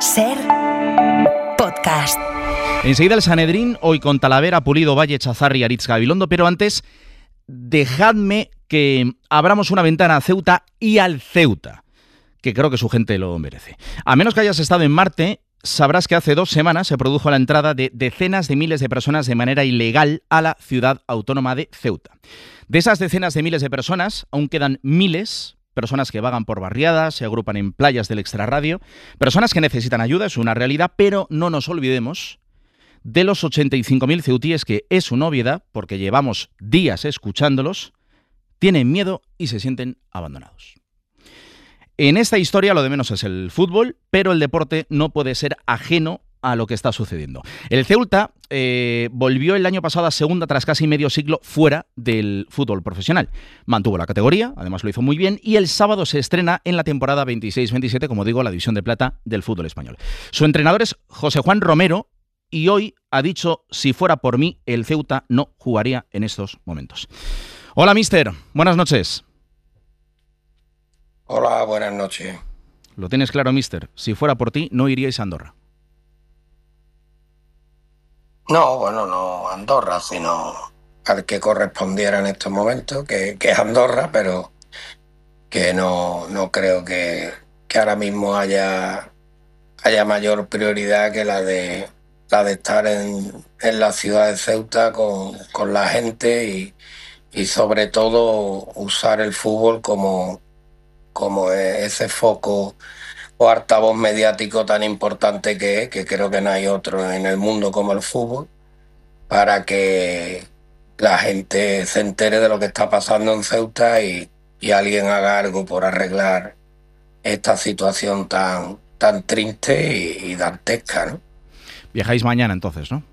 SER Podcast. Enseguida el Sanedrín, hoy con Talavera, Pulido, Valle, Chazarri, Aritz, Gabilondo, pero antes dejadme que abramos una ventana a Ceuta y al Ceuta, que creo que su gente lo merece. A menos que hayas estado en Marte, sabrás que hace 2 semanas se produjo la entrada de decenas de miles de personas de manera ilegal a la ciudad autónoma de Ceuta. De esas decenas de miles de personas, aún quedan miles. Personas que vagan por barriadas, se agrupan en playas del extrarradio, personas que necesitan ayuda, es una realidad, pero no nos olvidemos de los 85.000 ceutíes que, es una obviedad, porque llevamos días escuchándolos, tienen miedo y se sienten abandonados. En esta historia lo de menos es el fútbol, pero el deporte no puede ser ajeno a lo que está sucediendo. El Ceuta volvió el año pasado a segunda tras casi medio siglo fuera del fútbol profesional. Mantuvo la categoría, además lo hizo muy bien, y el sábado se estrena en la temporada 26-27, como digo, la división de plata del fútbol español. Su entrenador es José Juan Romero y hoy ha dicho: si fuera por mí, el Ceuta no jugaría en estos momentos. Hola, míster. Buenas noches. Hola, buenas noches. Lo tienes claro, míster. Si fuera por ti, no iríais a Andorra. No, bueno, no Andorra, sino al que correspondiera en estos momentos, que es Andorra, pero que no creo que ahora mismo haya mayor prioridad que la de estar en la ciudad de Ceuta con la gente y sobre todo usar el fútbol como ese foco o altavoz mediático tan importante que creo que no hay otro en el mundo como el fútbol, para que la gente se entere de lo que está pasando en Ceuta y alguien haga algo por arreglar esta situación tan triste y dantesca, ¿no? Viajáis mañana entonces, ¿no?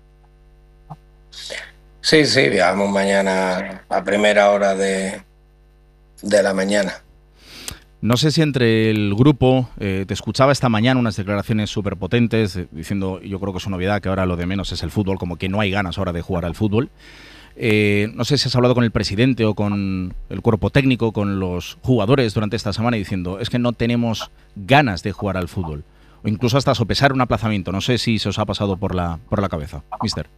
Sí, viajamos mañana a primera hora de la mañana. No sé si entre el grupo, te escuchaba esta mañana unas declaraciones súper potentes diciendo, yo creo que es una obviedad, que ahora lo de menos es el fútbol, como que no hay ganas ahora de jugar al fútbol. No sé si has hablado con el presidente o con el cuerpo técnico, con los jugadores durante esta semana diciendo, es que no tenemos ganas de jugar al fútbol. O incluso hasta sopesar un aplazamiento. No sé si se os ha pasado por la cabeza, míster.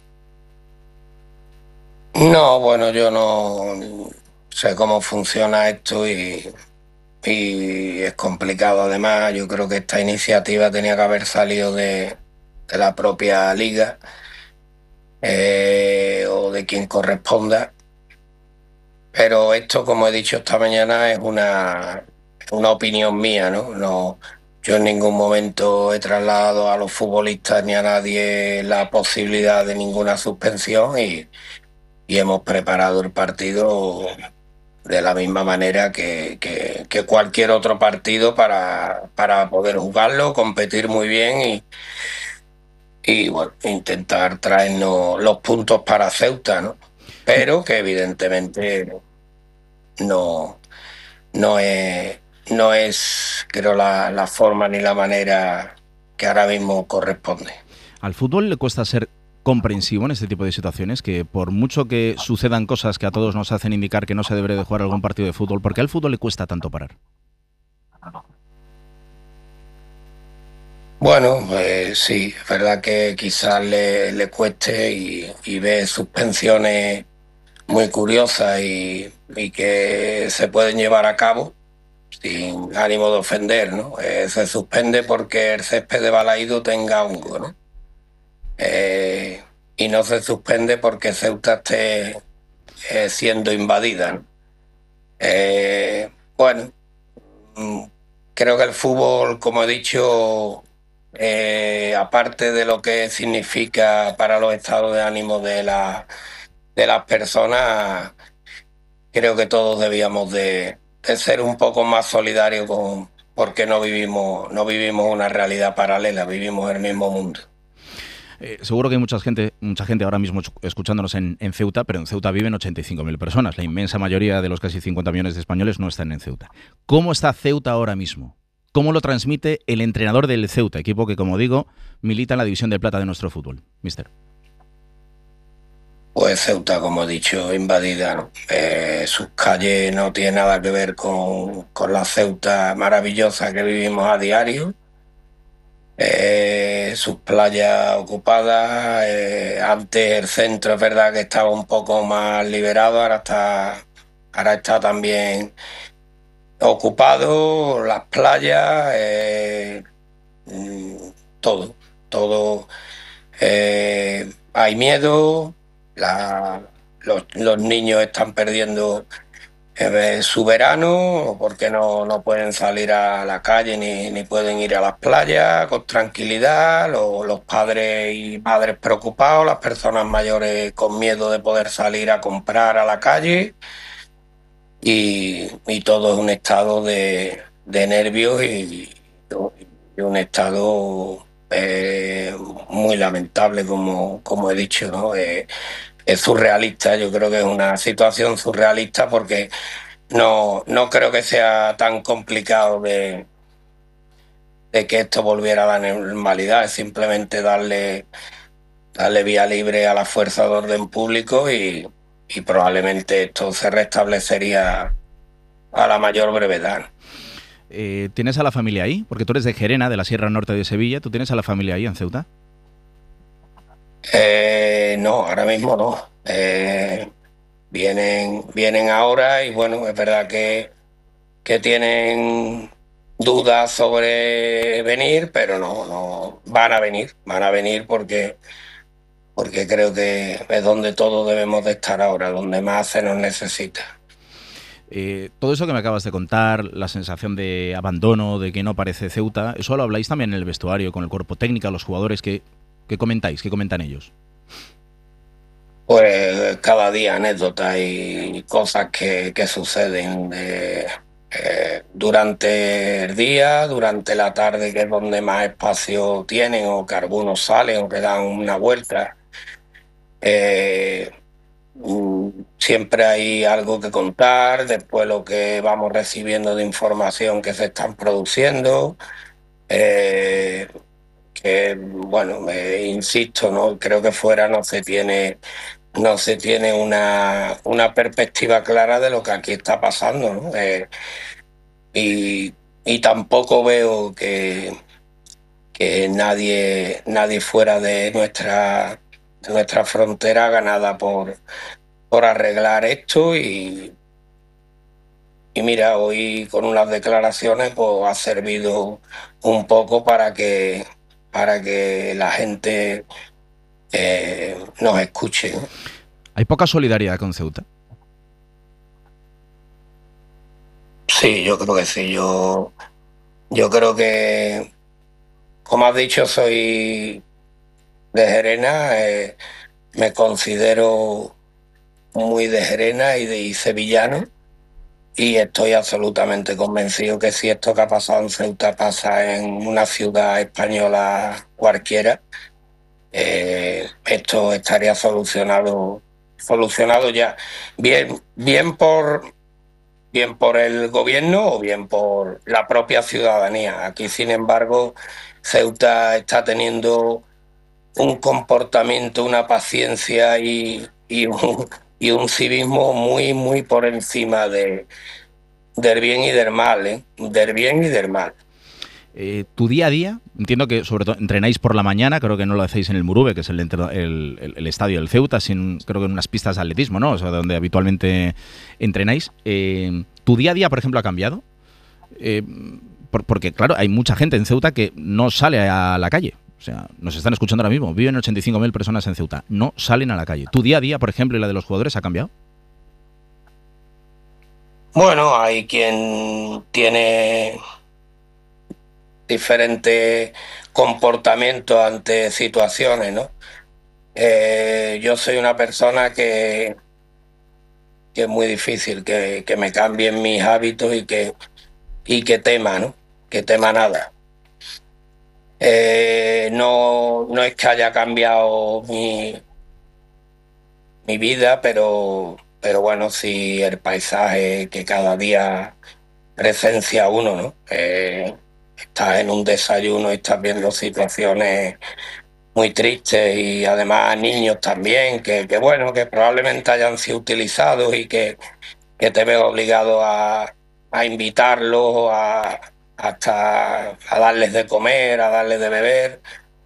No, bueno, yo no sé cómo funciona esto y es complicado. Además, yo creo que esta iniciativa tenía que haber salido de la propia liga o de quien corresponda. Pero esto, como he dicho esta mañana, es una opinión mía, ¿no? Yo en ningún momento he trasladado a los futbolistas ni a nadie la posibilidad de ninguna suspensión y hemos preparado el partido de la misma manera que cualquier otro partido para poder jugarlo, competir muy bien y bueno, intentar traernos los puntos para Ceuta, ¿no? Pero que evidentemente no es creo la forma ni la manera que ahora mismo corresponde. Al fútbol le cuesta ser comprensivo en este tipo de situaciones, que por mucho que sucedan cosas que a todos nos hacen indicar que no se debería de jugar algún partido de fútbol, ¿por qué al fútbol le cuesta tanto parar? Bueno, pues sí, es verdad que quizás le cueste y ve suspensiones muy curiosas y que se pueden llevar a cabo sin ánimo de ofender, ¿no? Se suspende porque el césped de Balaído tenga hongo, ¿no? Y no se suspende porque Ceuta esté siendo invadida, ¿no? Bueno, creo que el fútbol, como he dicho, aparte de lo que significa para los estados de ánimo de las personas, creo que todos debíamos de ser un poco más solidarios porque no vivimos una realidad paralela, vivimos el mismo mundo. Seguro que hay mucha gente ahora mismo escuchándonos en Ceuta, pero en Ceuta viven 85.000 personas. La inmensa mayoría de los casi 50 millones de españoles no están en Ceuta. ¿Cómo está Ceuta ahora mismo? ¿Cómo lo transmite el entrenador del Ceuta, equipo que, como digo, milita en la división de plata de nuestro fútbol? Mister. Pues Ceuta, como he dicho, invadida, ¿no? Sus calles no tienen nada que ver con la Ceuta maravillosa que vivimos a diario. sus playas ocupadas. Antes el centro es verdad que estaba un poco más liberado, ahora está también ocupado, las playas, mm, todo, todo. Hay miedo, los niños están perdiendo su verano porque no pueden salir a la calle ni pueden ir a las playas con tranquilidad, los padres y madres preocupados, las personas mayores con miedo de poder salir a comprar a la calle y todo es un estado de nervios y un estado muy lamentable, como he dicho, ¿no? Es surrealista, yo creo que es una situación surrealista porque no creo que sea tan complicado de que esto volviera a la normalidad, es simplemente darle vía libre a la fuerza de orden público y probablemente esto se restablecería a la mayor brevedad. ¿Tienes a la familia ahí? Porque tú eres de Gerena, de la Sierra Norte de Sevilla. ¿Tú tienes a la familia ahí en Ceuta? No, ahora mismo no. Vienen ahora y bueno, es verdad que tienen dudas sobre venir, pero no van a venir porque creo que es donde todos debemos de estar ahora, donde más se nos necesita. Todo eso que me acabas de contar, la sensación de abandono, de que no parece Ceuta, eso lo habláis también en el vestuario, con el cuerpo técnico, los jugadores, ¿qué comentáis? ¿Qué comentan ellos? Pues cada día anécdotas y cosas que suceden durante el día, durante la tarde, que es donde más espacio tienen, o que algunos salen o que dan una vuelta. Eh, Siempre hay algo que contar, después lo que vamos recibiendo de información que se están produciendo. eh, que bueno, insisto, ¿no? Creo que fuera no se tiene una perspectiva clara de lo que aquí está pasando, ¿no? Y tampoco veo que nadie fuera de nuestra frontera haga nada por arreglar esto y mira, hoy con unas declaraciones pues ha servido un poco para que la gente nos escuche, ¿no? ¿Hay poca solidaridad con Ceuta? Sí, yo creo que sí. Yo creo que, como has dicho, soy de Gerena, me considero muy de Gerena y sevillano, y estoy absolutamente convencido que si esto que ha pasado en Ceuta pasa en una ciudad española cualquiera, esto estaría solucionado ya. Bien por el gobierno o bien por la propia ciudadanía. Aquí, sin embargo, Ceuta está teniendo un comportamiento, una paciencia y un civismo muy, muy por encima del bien y del mal, ¿eh? Del bien y del mal. Tu día a día, entiendo que sobre todo entrenáis por la mañana, creo que no lo hacéis en el Murube, que es el estadio del Ceuta, creo que en unas pistas de atletismo, ¿no? O sea, donde habitualmente entrenáis. ¿Tu día a día, por ejemplo, ha cambiado? Eh, porque, claro, hay mucha gente en Ceuta que no sale a la calle. O sea, nos están escuchando ahora mismo. Viven 85.000 personas en Ceuta. No salen a la calle. ¿Tu día a día, por ejemplo, y la de los jugadores ha cambiado? Bueno, hay quien tiene diferentes comportamientos ante situaciones, ¿no? Yo soy una persona que es muy difícil que me cambien mis hábitos y que tema, ¿no? Que tema nada. No es que haya cambiado mi vida, pero bueno, sí el paisaje que cada día presencia uno, ¿no? Estás en un desayuno y estás viendo situaciones muy tristes y además niños también, que bueno, que probablemente hayan sido utilizados y que te veo obligado a invitarlos hasta a darles de comer, a darles de beber.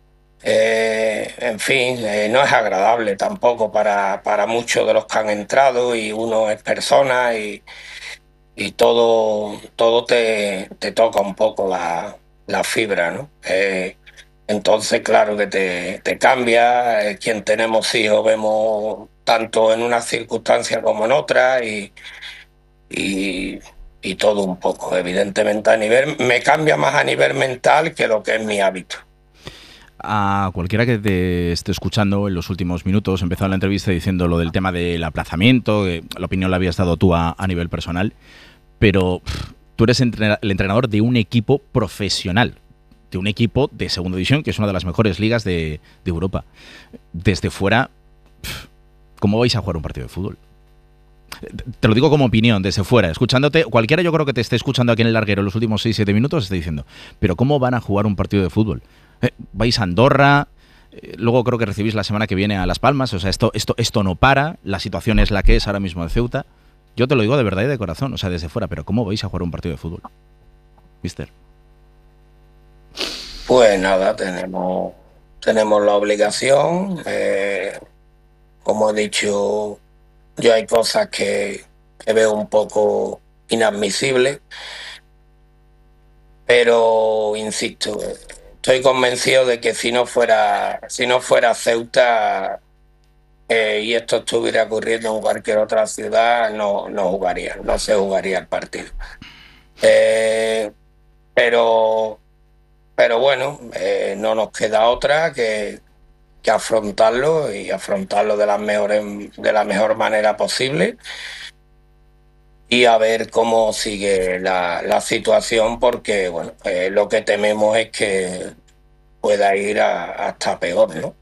En fin, no es agradable tampoco para muchos de los que han entrado, y uno es persona y todo te toca un poco la fibra, ¿no? Entonces, claro que te cambia. Quien tenemos hijos vemos tanto en unas circunstancias como en otras, y, y todo un poco. Evidentemente me cambia más a nivel mental que lo que es mi hábito. A cualquiera que te esté escuchando en los últimos minutos, empezó la entrevista diciendo lo del tema del aplazamiento, que la opinión la habías dado tú a nivel personal, pero tú eres el entrenador de un equipo profesional, de un equipo de segunda división, que es una de las mejores ligas de Europa. Desde fuera, ¿cómo vais a jugar un partido de fútbol? Te lo digo como opinión, desde fuera, escuchándote. Cualquiera, yo creo que te esté escuchando aquí en el larguero en los últimos 6-7 minutos, está diciendo, pero ¿cómo van a jugar un partido de fútbol? Vais a Andorra, luego creo que recibís la semana que viene a Las Palmas. O sea, esto no para, la situación es la que es ahora mismo en Ceuta. Yo te lo digo de verdad y de corazón, o sea, desde fuera, pero ¿cómo vais a jugar un partido de fútbol, mister? Pues nada, tenemos la obligación. Como he dicho, yo hay cosas que veo un poco inadmisibles, pero insisto, estoy convencido de que si no fuera Ceuta, y esto estuviera ocurriendo en cualquier otra ciudad, no se jugaría el partido. Pero bueno, no nos queda otra que afrontarlo, y afrontarlo de la mejor manera posible, y a ver cómo sigue la situación, porque bueno, lo que tememos es que pueda ir hasta peor, ¿no?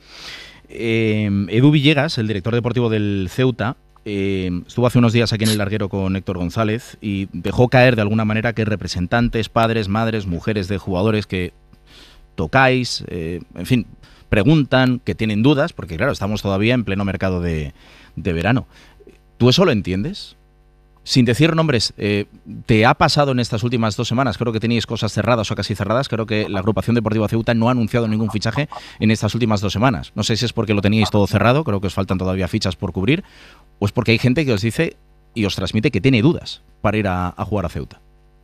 Edu Villegas, el director deportivo del Ceuta, estuvo hace unos días aquí en el larguero con Héctor González y dejó caer de alguna manera que representantes, padres, madres, mujeres de jugadores que tocáis, en fin, preguntan, que tienen dudas, porque claro, estamos todavía en pleno mercado de verano. ¿Tú eso lo entiendes? Sin decir nombres, ¿te ha pasado en estas últimas 2 semanas? Creo que teníais cosas cerradas o casi cerradas. Creo que la agrupación deportiva Ceuta no ha anunciado ningún fichaje en estas últimas 2 semanas. No sé si es porque lo teníais todo cerrado, creo que os faltan todavía fichas por cubrir, o es porque hay gente que os dice y os transmite que tiene dudas para ir a jugar a Ceuta.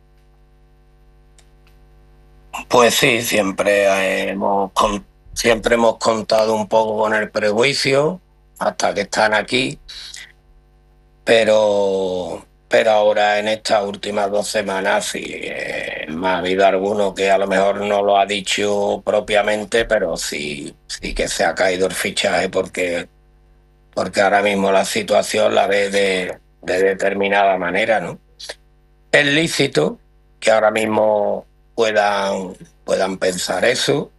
Pues sí, siempre hemos contado un poco con el prejuicio hasta que están aquí, pero ahora en estas últimas 2 semanas sí, me ha habido alguno que a lo mejor no lo ha dicho propiamente, pero sí que se ha caído el fichaje, porque ahora mismo la situación la ve de determinada manera, ¿no? Es lícito que ahora mismo puedan pensar eso.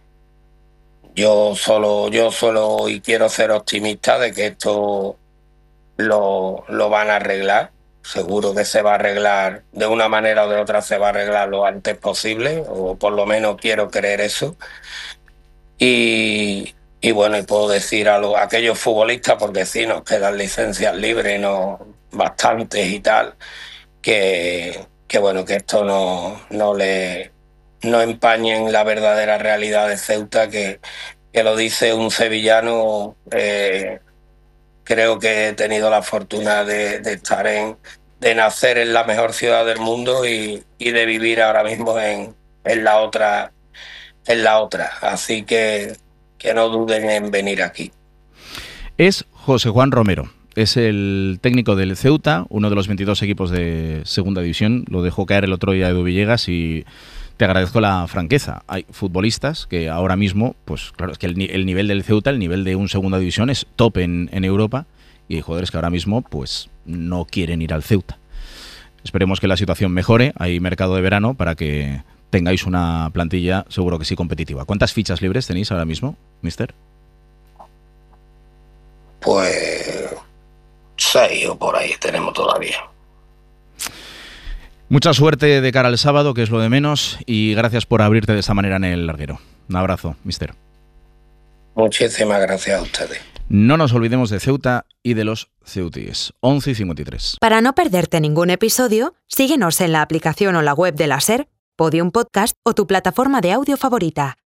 Yo solo y quiero ser optimista de que esto lo van a arreglar. Seguro que se va a arreglar de una manera o de otra, se va a arreglar lo antes posible, o por lo menos quiero creer eso. Y bueno, y puedo decir a aquellos futbolistas, porque sí, nos quedan licencias libres, no bastantes y tal, que bueno, que esto no empañen la verdadera realidad de Ceuta, que lo dice un sevillano. Creo que he tenido la fortuna de estar de nacer en la mejor ciudad del mundo, y de vivir ahora mismo en la otra. Así que no duden en venir aquí. Es José Juan Romero. Es el técnico del Ceuta, uno de los 22 equipos de segunda división. Lo dejó caer el otro día Edu Villegas y te agradezco la franqueza. Hay futbolistas que ahora mismo, pues claro, es que el nivel del Ceuta, el nivel de un segunda división es top en Europa, y hay jugadores que ahora mismo pues no quieren ir al Ceuta. Esperemos que la situación mejore. Hay mercado de verano para que tengáis una plantilla seguro que sí competitiva. ¿Cuántas fichas libres tenéis ahora mismo, mister? Pues 6 o por ahí tenemos todavía. Mucha suerte de cara al sábado, que es lo de menos, y gracias por abrirte de esta manera en el larguero. Un abrazo, mister. Muchísimas gracias a ustedes. No nos olvidemos de Ceuta y de los ceutíes. 11:53. Para no perderte ningún episodio, síguenos en la aplicación o la web de la SER, Podium Podcast o tu plataforma de audio favorita.